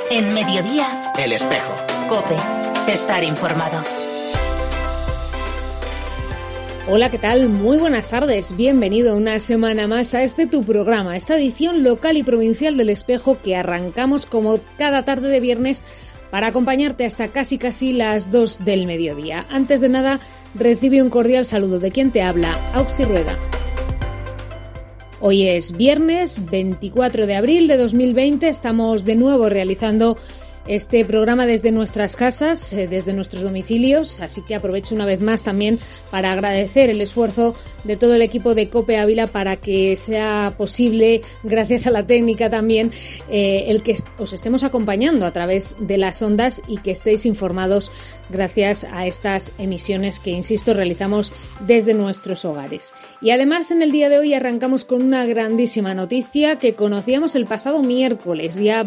En Mediodía, El Espejo. COPE. Estar informado. Hola, ¿qué tal? Muy buenas tardes. Bienvenido una semana más a tu programa, esta edición local y provincial del Espejo que arrancamos como cada tarde de viernes para acompañarte hasta casi las 2 del mediodía. Antes de nada, recibe un cordial saludo de quien te habla, Auxi Rueda. Hoy es viernes 24 de abril de 2020, estamos de nuevo realizando este programa desde nuestras casas, desde nuestros domicilios, así que aprovecho una vez más también para agradecer el esfuerzo de todo el equipo de COPE Ávila para que sea posible, gracias a la técnica también, el que os estemos acompañando a través de las ondas y que estéis informados gracias a estas emisiones que, insisto, realizamos desde nuestros hogares. Y además, en el día de hoy arrancamos con una grandísima noticia que conocíamos el pasado miércoles, día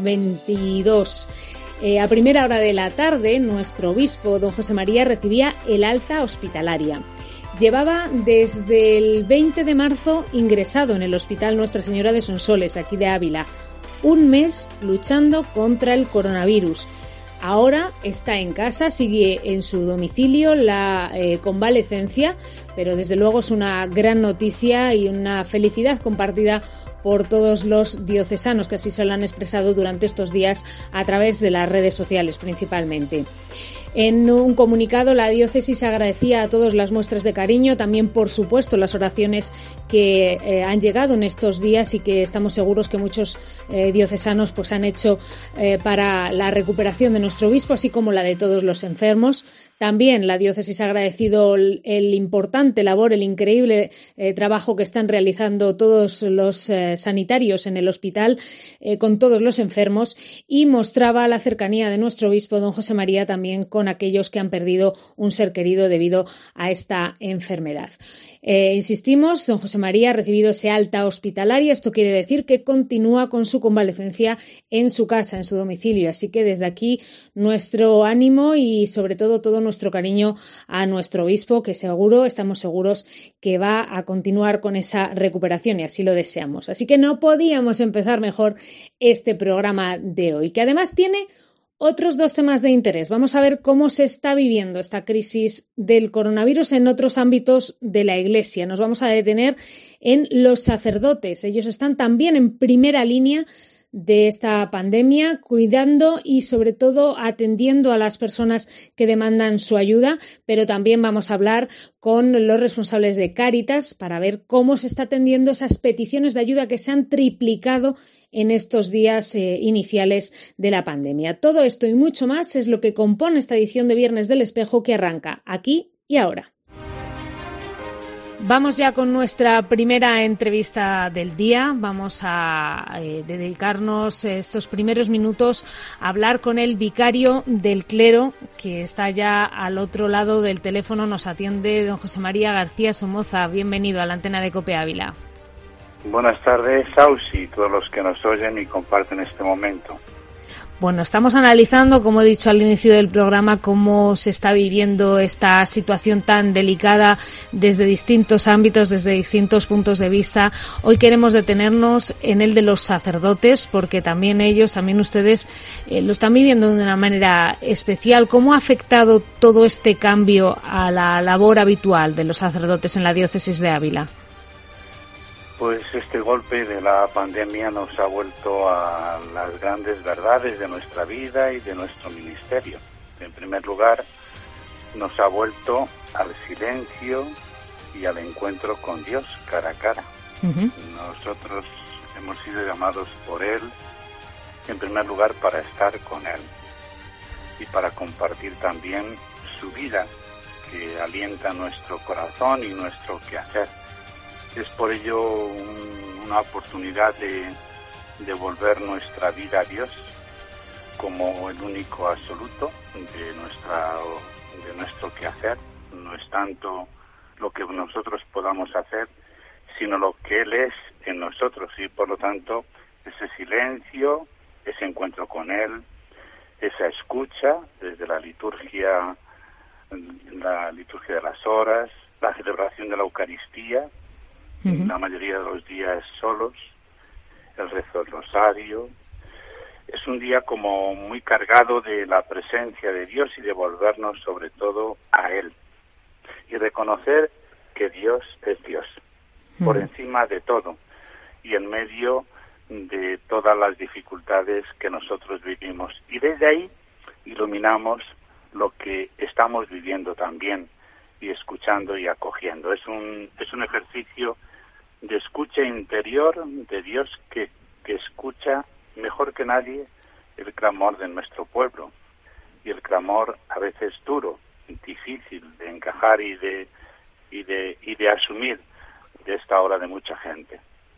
22. A primera hora de la tarde, nuestro obispo, don José María, recibía el alta hospitalaria. Llevaba desde el 20 de marzo ingresado en el Hospital Nuestra Señora de Sonsoles, aquí de Ávila, un mes luchando contra el coronavirus. Ahora está en casa, sigue en su domicilio la convalecencia, pero desde luego es una gran noticia y una felicidad compartida por todos los diocesanos que así se lo han expresado durante estos días a través de las redes sociales principalmente. En un comunicado, la diócesis agradecía a todos las muestras de cariño, también, por supuesto, las oraciones que han llegado en estos días y que estamos seguros que muchos diocesanos pues han hecho para la recuperación de nuestro obispo, así como la de todos los enfermos. También la diócesis ha agradecido el importante labor, el increíble trabajo que están realizando todos los sanitarios en el hospital con todos los enfermos, y mostraba la cercanía de nuestro obispo, don José María, también con aquellos que han perdido un ser querido debido a esta enfermedad. Insistimos, don José María ha recibido ese alta hospitalaria. Esto quiere decir que continúa con su convalecencia en su casa, en su domicilio. Así que desde aquí nuestro ánimo y sobre todo nuestro cariño a nuestro obispo, que estamos seguros que va a continuar con esa recuperación y así lo deseamos. Así que no podíamos empezar mejor este programa de hoy, que además tiene otros dos temas de interés. Vamos a ver cómo se está viviendo esta crisis del coronavirus en otros ámbitos de la Iglesia. Nos vamos a detener en los sacerdotes. Ellos están también en primera línea de esta pandemia, cuidando y sobre todo atendiendo a las personas que demandan su ayuda, pero también vamos a hablar con los responsables de Cáritas para ver cómo se está atendiendo esas peticiones de ayuda que se han triplicado en estos días iniciales de la pandemia. Todo esto y mucho más es lo que compone esta edición de Viernes del Espejo que arranca aquí y ahora. Vamos ya con nuestra primera entrevista del día. Vamos a dedicarnos estos primeros minutos a hablar con el vicario del clero, que está ya al otro lado del teléfono. Nos atiende don José María García Somoza. Bienvenido a la antena de COPE Ávila. Buenas tardes, Ausi, todos los que nos oyen y comparten este momento. Bueno, estamos analizando, como he dicho al inicio del programa, cómo se está viviendo esta situación tan delicada desde distintos ámbitos, desde distintos puntos de vista. Hoy queremos detenernos en el de los sacerdotes, porque también ustedes lo están viviendo de una manera especial. ¿Cómo ha afectado todo este cambio a la labor habitual de los sacerdotes en la diócesis de Ávila? Pues este golpe de la pandemia nos ha vuelto a las grandes verdades de nuestra vida y de nuestro ministerio. En primer lugar, nos ha vuelto al silencio y al encuentro con Dios cara a cara. Uh-huh. Nosotros hemos sido llamados por Él, en primer lugar, para estar con Él y para compartir también su vida, que alienta nuestro corazón y nuestro quehacer. Es por ello una oportunidad de devolver nuestra vida a Dios como el único absoluto de nuestro quehacer. No es tanto lo que nosotros podamos hacer, sino lo que Él es en nosotros, y por lo tanto ese silencio, ese encuentro con Él, esa escucha desde la liturgia de las horas, la celebración de la Eucaristía, la mayoría de los días solos, el rezo del rosario, es un día como muy cargado de la presencia de Dios y de volvernos sobre todo a Él y reconocer que Dios es Dios por encima de todo y en medio de todas las dificultades que nosotros vivimos, y desde ahí iluminamos lo que estamos viviendo también y escuchando y acogiendo. Es un ejercicio de escucha interior de Dios que escucha mejor que nadie el clamor de nuestro pueblo, y el clamor a veces duro, difícil de encajar y de asumir de esta hora de mucha gente.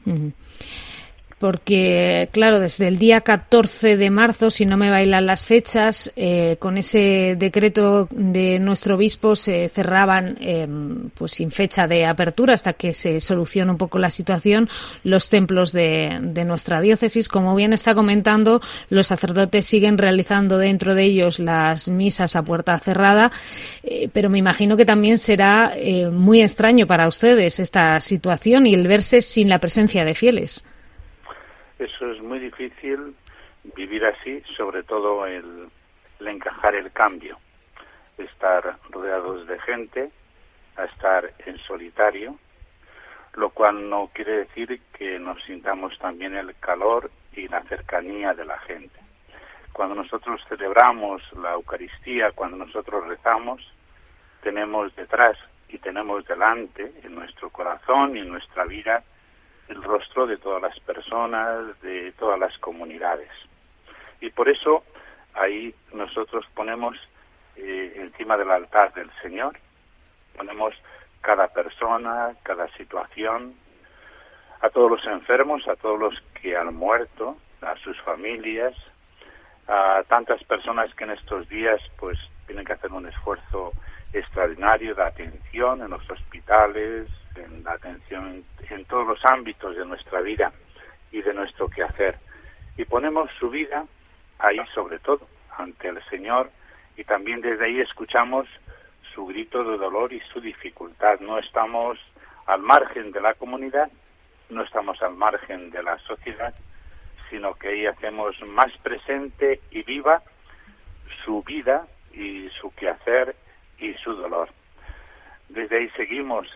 Porque, claro, desde el día 14 de marzo, si no me bailan las fechas, con ese decreto de nuestro obispo se cerraban, pues sin fecha de apertura hasta que se solucione un poco la situación, los templos de nuestra diócesis. Como bien está comentando, los sacerdotes siguen realizando dentro de ellos las misas a puerta cerrada, pero me imagino que también será muy extraño para ustedes esta situación y el verse sin la presencia de fieles. Eso es muy difícil, vivir así, sobre todo el encajar el cambio, estar rodeados de gente, a estar en solitario, lo cual no quiere decir que nos sintamos también el calor y la cercanía de la gente. Cuando nosotros celebramos la Eucaristía, cuando nosotros rezamos, tenemos detrás y tenemos delante, en nuestro corazón y en nuestra vida, el rostro de todas las personas, de todas las comunidades. Y por eso ahí nosotros ponemos encima del altar del Señor, ponemos cada persona, cada situación, a todos los enfermos, a todos los que han muerto, a sus familias, a tantas personas que en estos días pues tienen que hacer un esfuerzo extraordinario de atención en los hospitales, en la atención en todos los ámbitos de nuestra vida y de nuestro quehacer. Y ponemos su vida ahí sobre todo, ante el Señor, y también desde ahí escuchamos su grito de dolor y su dificultad. No estamos al margen de la comunidad, no estamos al margen de la sociedad, sino que ahí hacemos más presente y viva su vida y su quehacer y su dolor. Desde ahí seguimos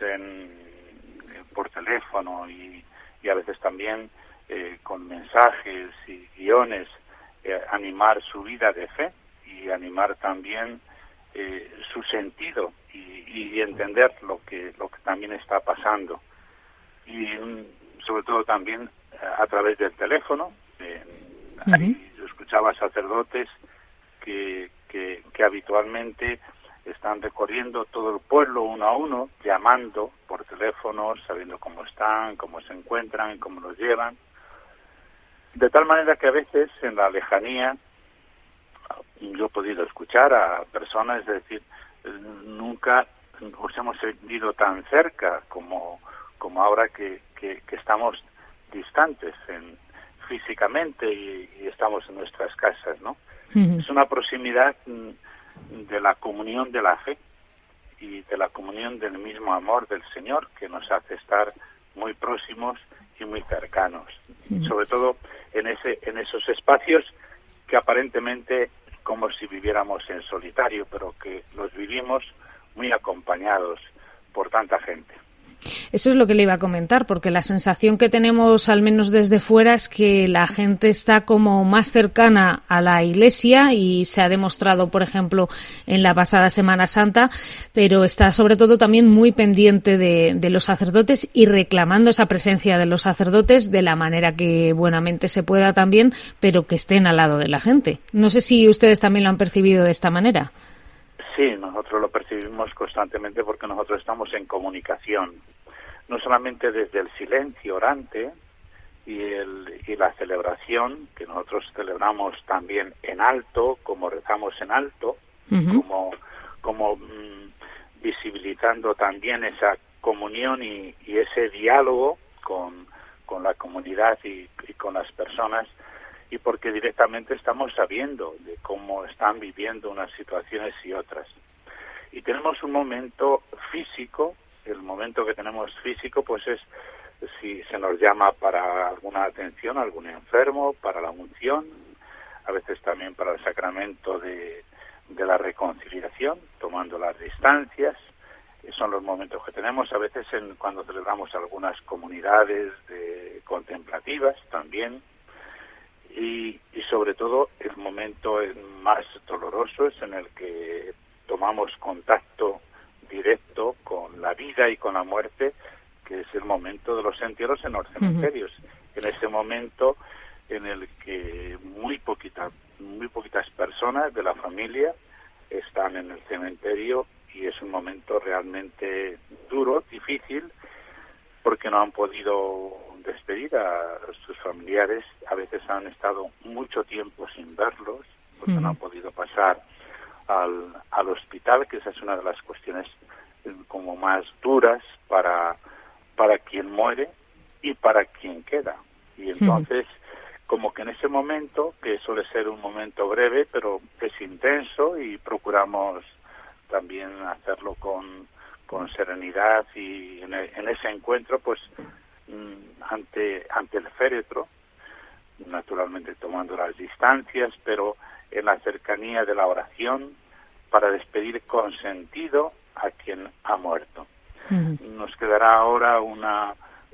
por teléfono y a veces también con mensajes y guiones, animar su vida de fe y animar también su sentido y entender lo que también está pasando. Y sobre todo también a través del teléfono. Ahí yo escuchaba sacerdotes que habitualmente están recorriendo todo el pueblo uno a uno, llamando por teléfono, sabiendo cómo están, cómo se encuentran, cómo los llevan. De tal manera que a veces en la lejanía yo he podido escuchar a personas decir, nunca nos hemos sentido tan cerca como ahora que estamos distantes físicamente y estamos en nuestras casas, ¿no? Es una proximidad de la comunión de la fe y de la comunión del mismo amor del Señor que nos hace estar muy próximos y muy cercanos, sobre todo en esos espacios que aparentemente como si viviéramos en solitario, pero que los vivimos muy acompañados por tanta gente. Eso es lo que le iba a comentar, porque la sensación que tenemos, al menos desde fuera, es que la gente está como más cercana a la Iglesia y se ha demostrado, por ejemplo, en la pasada Semana Santa, pero está sobre todo también muy pendiente de los sacerdotes y reclamando esa presencia de los sacerdotes de la manera que buenamente se pueda también, pero que estén al lado de la gente. No sé si ustedes también lo han percibido de esta manera. Sí, nosotros lo percibimos constantemente porque nosotros estamos en comunicación, no solamente desde el silencio orante y la celebración, que nosotros celebramos también en alto, como rezamos en alto, como visibilizando también esa comunión y ese diálogo con la comunidad y con las personas, y porque directamente estamos sabiendo de cómo están viviendo unas situaciones y otras. Y tenemos un momento físico, el momento que tenemos físico pues es si se nos llama para alguna atención a algún enfermo, para la unción, a veces también para el sacramento de la reconciliación, tomando las distancias. Son los momentos que tenemos, a veces cuando celebramos algunas comunidades contemplativas también, y sobre todo el momento más doloroso es en el que tomamos contacto directo con la vida y con la muerte, que es el momento de los entierros en los cementerios. En ese momento en el que muy poquitas personas de la familia están en el cementerio, y es un momento realmente duro, difícil, porque no han podido despedir a sus familiares. A veces han estado mucho tiempo sin verlos, porque no han podido pasar al hospital, que esa es una de las cuestiones como más duras para quien muere y para quien queda. Y entonces, como que en ese momento, que suele ser un momento breve, pero es intenso, y procuramos también hacerlo con serenidad, y en ese encuentro, pues ante el féretro, naturalmente tomando las distancias, pero en la cercanía de la oración, para despedir con sentido a quien ha muerto. Nos quedará ahora una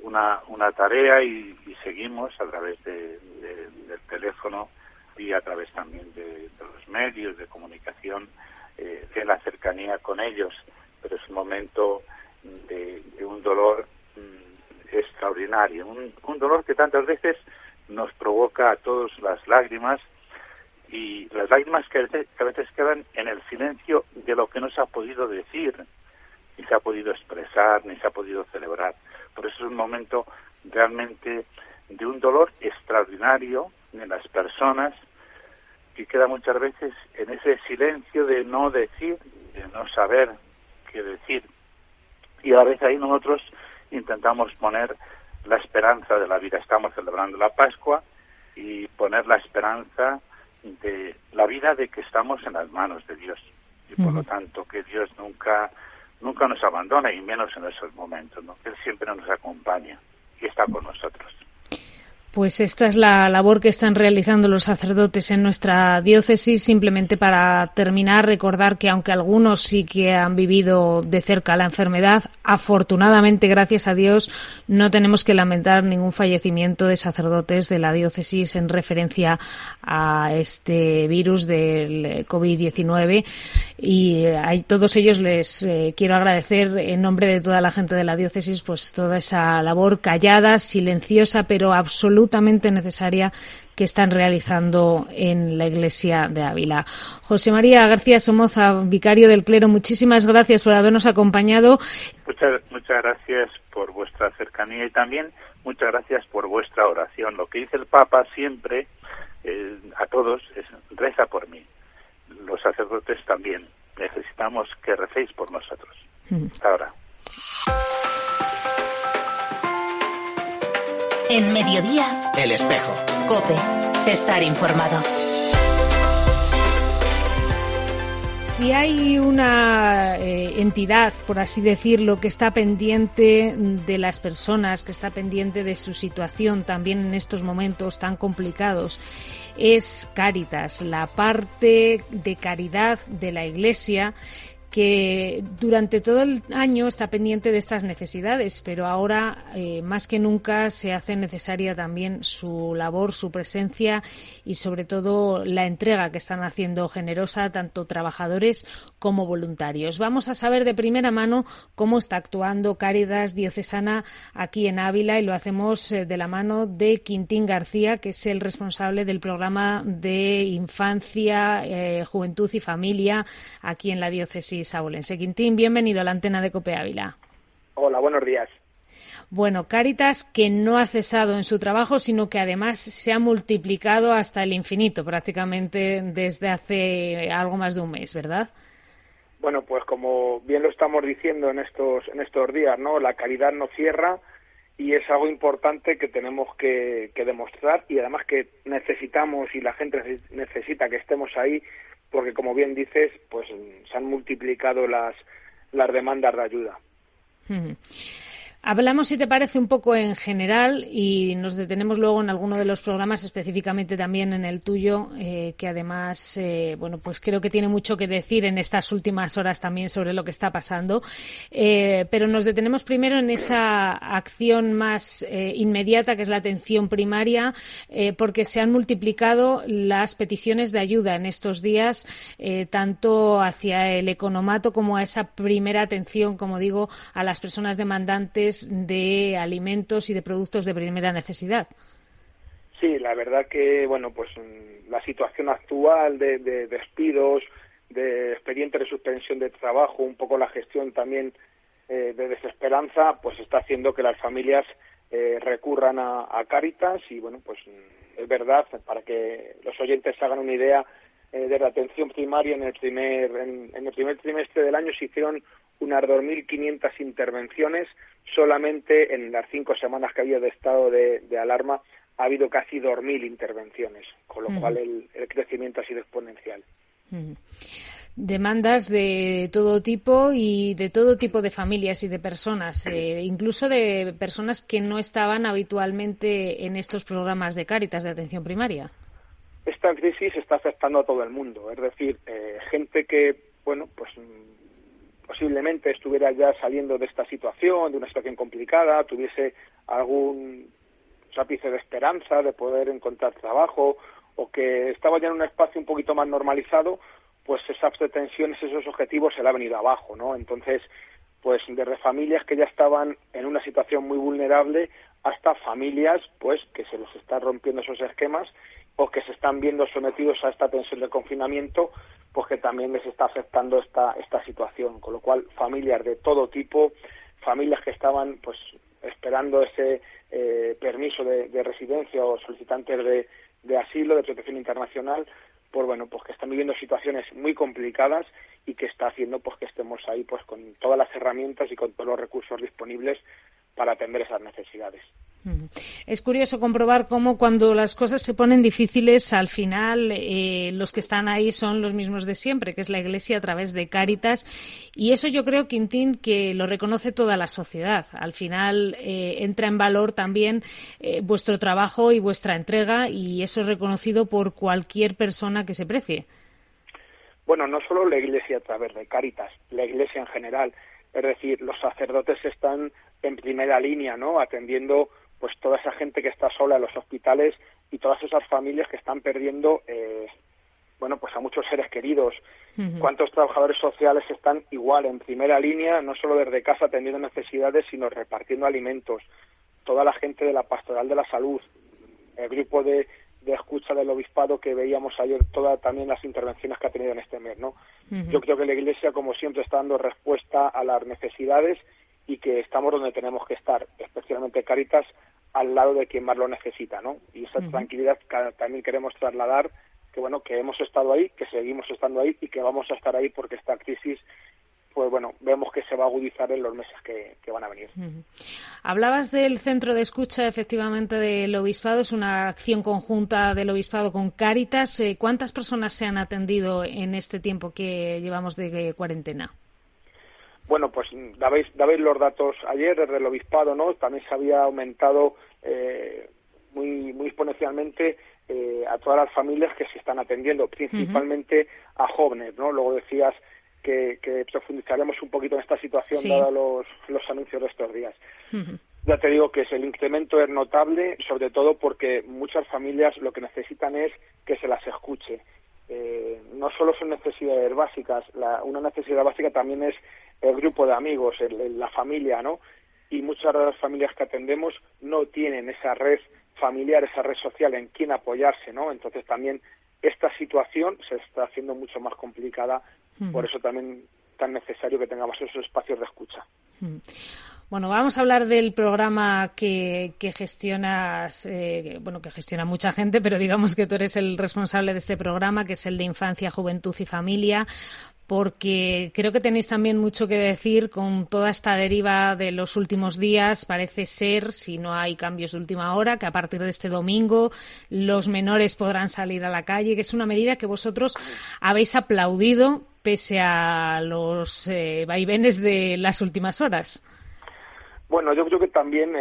tarea, y seguimos a través del teléfono y a través también de los medios de comunicación, en la cercanía con ellos, pero es un momento de un dolor extraordinario, un dolor que tantas veces nos provoca a todos las lágrimas, y las lágrimas que a veces quedan en el silencio de lo que no se ha podido decir, ni se ha podido expresar, ni se ha podido celebrar. Por eso es un momento realmente de un dolor extraordinario en las personas, que queda muchas veces en ese silencio de no decir, de no saber qué decir. Y a veces ahí nosotros intentamos poner la esperanza de la vida. Estamos celebrando la Pascua, y poner la esperanza de la vida, de que estamos en las manos de Dios. Y por lo tanto, que Dios nunca nos abandona, y menos en esos momentos, ¿no? Él siempre nos acompaña y está con nosotros. Pues esta es la labor que están realizando los sacerdotes en nuestra diócesis. Simplemente para terminar, recordar que aunque algunos sí que han vivido de cerca la enfermedad, afortunadamente, gracias a Dios, no tenemos que lamentar ningún fallecimiento de sacerdotes de la diócesis en referencia a este virus del COVID-19. Y a todos ellos les quiero agradecer, en nombre de toda la gente de la diócesis, pues toda esa labor callada, silenciosa, pero absolutamente necesaria que están realizando en la Iglesia de Ávila. José María García Somoza, vicario del clero, muchísimas gracias por habernos acompañado. Muchas gracias por vuestra cercanía, y también muchas gracias por vuestra oración. Lo que dice el Papa siempre a todos es: reza por mí. Los sacerdotes también necesitamos que recéis por nosotros. Hasta ahora. En Mediodía, El Espejo. COPE. Estar informado. Si hay una entidad, por así decirlo, que está pendiente de las personas, que está pendiente de su situación también en estos momentos tan complicados, es Cáritas, la parte de caridad de la Iglesia, que durante todo el año está pendiente de estas necesidades, pero ahora más que nunca se hace necesaria también su labor, su presencia, y sobre todo la entrega que están haciendo generosa tanto trabajadores como voluntarios. Vamos a saber de primera mano cómo está actuando Cáritas Diocesana aquí en Ávila, y lo hacemos de la mano de Quintín García, que es el responsable del programa de Infancia, Juventud y Familia aquí en la diócesis abulense. Quintín, bienvenido a la antena de COPE Ávila. Hola, buenos días. Bueno, Cáritas, que no ha cesado en su trabajo, sino que además se ha multiplicado hasta el infinito, prácticamente desde hace algo más de un mes, ¿verdad? Bueno, pues como bien lo estamos diciendo en estos días, ¿no? La caridad no cierra, y es algo importante que tenemos que demostrar, y además que necesitamos, y la gente necesita que estemos ahí, porque como bien dices, pues se han multiplicado las demandas de ayuda. Hablamos, si te parece, un poco en general y nos detenemos luego en alguno de los programas, específicamente también en el tuyo, que además, pues creo que tiene mucho que decir en estas últimas horas también sobre lo que está pasando. Pero nos detenemos primero en esa acción más inmediata, que es la atención primaria, porque se han multiplicado las peticiones de ayuda en estos días, tanto hacia el economato como a esa primera atención, como digo, a las personas demandantes de alimentos y de productos de primera necesidad. Sí, la verdad que, pues la situación actual de despidos, de expedientes de suspensión de trabajo, un poco la gestión también de desesperanza, pues está haciendo que las familias recurran a Cáritas y, pues es verdad, para que los oyentes se hagan una idea, de la atención primaria en el primer trimestre del año se hicieron unas 2.500 intervenciones. Solamente en las 5 semanas que había de estado de alarma ha habido casi 2.000 intervenciones, con lo cual el crecimiento ha sido exponencial. Demandas de todo tipo y de todo tipo de familias y de personas, incluso de personas que no estaban habitualmente en estos programas de Cáritas de atención primaria. Esta crisis está afectando a todo el mundo, es decir, gente que, posiblemente estuviera ya saliendo de esta situación, de una situación complicada, tuviese algún ápice de esperanza de poder encontrar trabajo o que estaba ya en un espacio un poquito más normalizado, pues esas pretensiones, esos objetivos se le han venido abajo, ¿no? Entonces, pues desde familias que ya estaban en una situación muy vulnerable hasta familias, pues que se les están rompiendo esos esquemas o que se están viendo sometidos a esta tensión de confinamiento, pues que también les está afectando esta situación, con lo cual familias de todo tipo, familias que estaban pues esperando ese permiso de residencia o solicitantes de asilo, de protección internacional, pues que están viviendo situaciones muy complicadas y que está haciendo pues que estemos ahí pues con todas las herramientas y con todos los recursos disponibles para atender esas necesidades. Es curioso comprobar cómo cuando las cosas se ponen difíciles, al final los que están ahí son los mismos de siempre, que es la Iglesia a través de Cáritas, y eso yo creo, Quintín, que lo reconoce toda la sociedad. Al final entra en valor también vuestro trabajo y vuestra entrega, y eso es reconocido por cualquier persona que se precie. Bueno, no solo la Iglesia a través de Cáritas, la Iglesia en general, es decir, los sacerdotes están en primera línea, ¿no?, atendiendo pues toda esa gente que está sola en los hospitales y todas esas familias que están perdiendo pues a muchos seres queridos. Uh-huh. ¿Cuántos trabajadores sociales están igual en primera línea, no solo desde casa atendiendo necesidades, sino repartiendo alimentos? Toda la gente de la Pastoral de la Salud, el grupo de escucha del obispado que veíamos ayer, todas también las intervenciones que ha tenido en este mes, ¿no? Uh-huh. Yo creo que la Iglesia, como siempre, está dando respuesta a las necesidades y que estamos donde tenemos que estar, especialmente Cáritas, al lado de quien más lo necesita, ¿no? Y esa tranquilidad que también queremos trasladar, que hemos estado ahí, que seguimos estando ahí y que vamos a estar ahí porque esta crisis, pues vemos que se va a agudizar en los meses que van a venir. Hablabas del centro de escucha, efectivamente, del Obispado. Es una acción conjunta del Obispado con Cáritas. ¿Cuántas personas se han atendido en este tiempo que llevamos de cuarentena? Bueno, pues dabais los datos ayer desde el Obispado, ¿no? También se había aumentado muy exponencialmente a todas las familias que se están atendiendo, principalmente a jóvenes, ¿no? Luego decías que profundizaremos un poquito en esta situación, sí, dado los anuncios de estos días. Uh-huh. Ya te digo que el incremento es notable, sobre todo porque muchas familias lo que necesitan es que se las escuche. No solo son necesidades básicas, una necesidad básica también es el grupo de amigos, la familia, ¿no? Y muchas de las familias que atendemos no tienen esa red familiar, esa red social en quien apoyarse, ¿no? Entonces también esta situación se está haciendo mucho más complicada, por eso también tan necesario que tengamos esos espacios de escucha. Bueno, vamos a hablar del programa que gestionas, que gestiona mucha gente, pero digamos que tú eres el responsable de este programa, que es el de Infancia, Juventud y Familia, porque creo que tenéis también mucho que decir con toda esta deriva de los últimos días. Parece ser, si no hay cambios de última hora, que a partir de este domingo los menores podrán salir a la calle, que es una medida que vosotros habéis aplaudido pese a los vaivenes de las últimas horas. Bueno, yo creo que también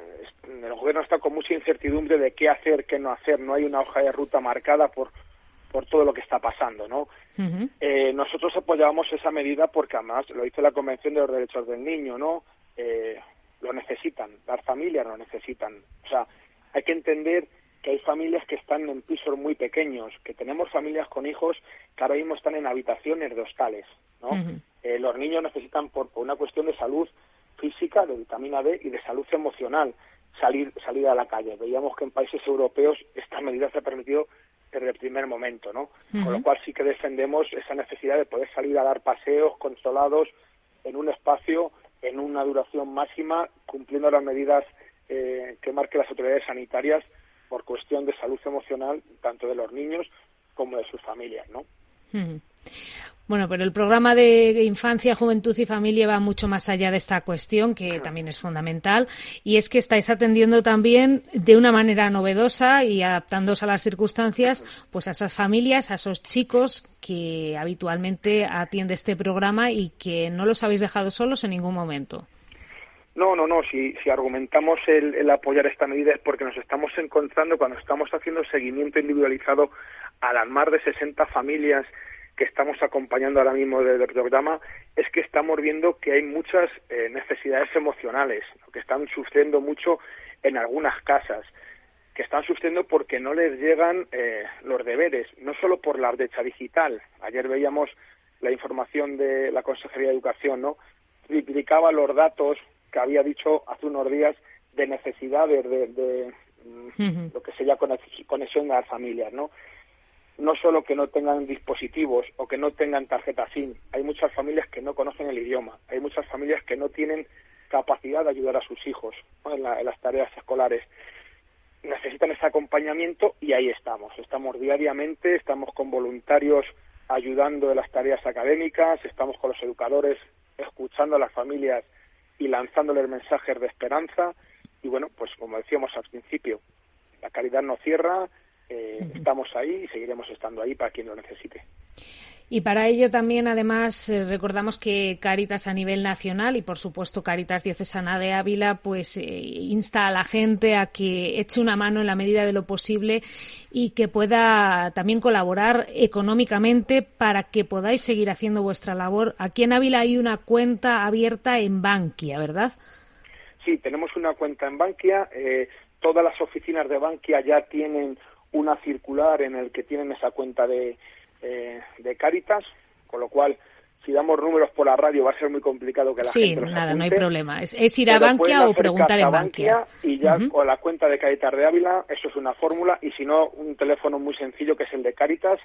el gobierno está con mucha incertidumbre de qué hacer, qué no hacer. No hay una hoja de ruta marcada por todo lo que está pasando, ¿no? Uh-huh. Nosotros apoyábamos esa medida porque además lo dice la Convención de los Derechos del Niño, ¿no? Lo necesitan, las familias lo necesitan. O sea, hay que entender que hay familias que están en pisos muy pequeños, que tenemos familias con hijos que ahora mismo están en habitaciones de hostales, ¿no? Uh-huh. Los niños necesitan, por una cuestión de salud física, de vitamina D y de salud emocional, salir a la calle. Veíamos que en países europeos esta medida se ha permitido desde el primer momento, ¿no? Uh-huh. Con lo cual sí que defendemos esa necesidad de poder salir a dar paseos controlados en un espacio, en una duración máxima, cumpliendo las medidas que marquen las autoridades sanitarias por cuestión de salud emocional, tanto de los niños como de sus familias, ¿no? Uh-huh. Bueno, pero el programa de Infancia, Juventud y Familia va mucho más allá de esta cuestión, que también es fundamental, y es que estáis atendiendo también de una manera novedosa y adaptándose a las circunstancias, pues a esas familias, a esos chicos que habitualmente atiende este programa y que no los habéis dejado solos en ningún momento. No. Si argumentamos el apoyar esta medida es porque nos estamos encontrando, cuando estamos haciendo seguimiento individualizado a las más de 60 familias que estamos acompañando ahora mismo del programa, es que estamos viendo que hay muchas necesidades emocionales, ¿no? Que están sufriendo mucho en algunas casas, que están sufriendo porque no les llegan los deberes, no solo por la brecha digital. Ayer veíamos la información de la Consejería de Educación, ¿no? Triplicaba los datos que había dicho hace unos días de necesidades de uh-huh. lo que sería conexión a las familias, ¿no? No solo que no tengan dispositivos o que no tengan tarjeta SIM, hay muchas familias que no conocen el idioma, hay muchas familias que no tienen capacidad de ayudar a sus hijos, ¿no? en las tareas escolares. Necesitan ese acompañamiento y ahí estamos diariamente, estamos con voluntarios ayudando en las tareas académicas, estamos con los educadores escuchando a las familias y lanzándoles mensajes de esperanza y bueno, pues como decíamos al principio, la caridad no cierra. Estamos ahí y seguiremos estando ahí para quien lo necesite. Y para ello también, además, recordamos que Cáritas a nivel nacional y, por supuesto, Cáritas Diocesana de Ávila, pues insta a la gente a que eche una mano en la medida de lo posible y que pueda también colaborar económicamente para que podáis seguir haciendo vuestra labor. Aquí en Ávila hay una cuenta abierta en Bankia, ¿verdad? Sí, tenemos una cuenta en Bankia. Todas las oficinas de Bankia ya tienen una circular en el que tienen esa cuenta de Cáritas, con lo cual si damos números por la radio va a ser muy complicado que la gente los apunte. No hay problema. Es ir a Bankia o preguntar en Bankia. Y ya uh-huh. con la cuenta de Cáritas de Ávila, eso es una fórmula, y si no, un teléfono muy sencillo que es el de Cáritas,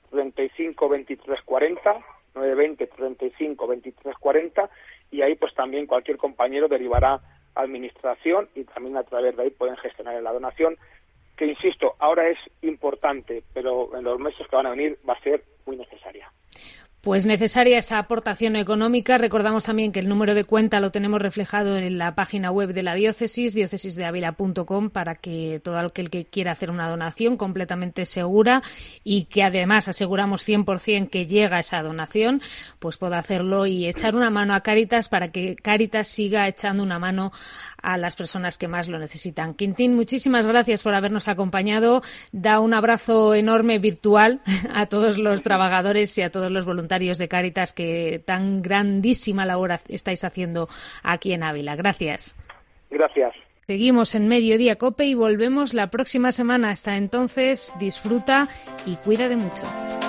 35 23 40, 920 35 23 40, y ahí pues también cualquier compañero derivará a administración y también a través de ahí pueden gestionar la donación, que insisto, ahora es importante, pero en los meses que van a venir va a ser muy necesaria. Pues necesaria esa aportación económica. Recordamos también que el número de cuenta lo tenemos reflejado en la página web de la diócesis, diócesisdeavila.com, para que todo aquel que quiera hacer una donación completamente segura y que además aseguramos 100% que llega esa donación, pues pueda hacerlo y echar una mano a Cáritas para que Cáritas siga echando una mano a las personas que más lo necesitan. Quintín, muchísimas gracias por habernos acompañado. Da un abrazo enorme virtual a todos los trabajadores y a todos los voluntarios de Cáritas que tan grandísima labor estáis haciendo aquí en Ávila. Gracias. Gracias. Seguimos en Mediodía COPE y volvemos la próxima semana. Hasta entonces, disfruta y cuídate mucho.